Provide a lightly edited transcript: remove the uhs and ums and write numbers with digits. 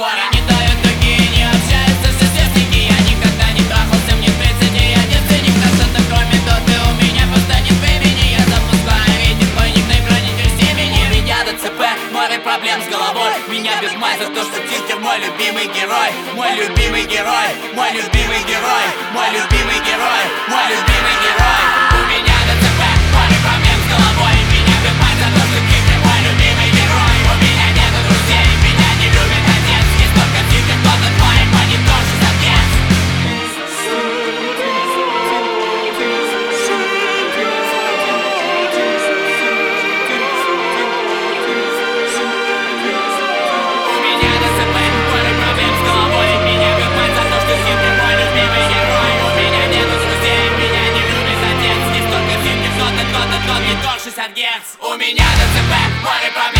разговоры не дают другие, не общаются все сверстники. Я никогда не трахался, мне 30, и я девственник. На что-то кроме доты у меня просто нет времени. Я запускаю видео, мой никнейм хранитель семени. У меня ДЦП, море проблем с головой. Меня бьет мать за то, что Тинкер мой любимый герой. Мой любимый герой, мой любимый герой, мой любимый герой, мой любимый герой. У меня ДЦП, море проблем с головой. Меня бьет мать за то, что Тинкер мой любимый герой. У меня нету друзей, меня не любит отец. Есть только Тинкер, кто-то твой монитор, что за отец. У меня ДЦП, море проблем.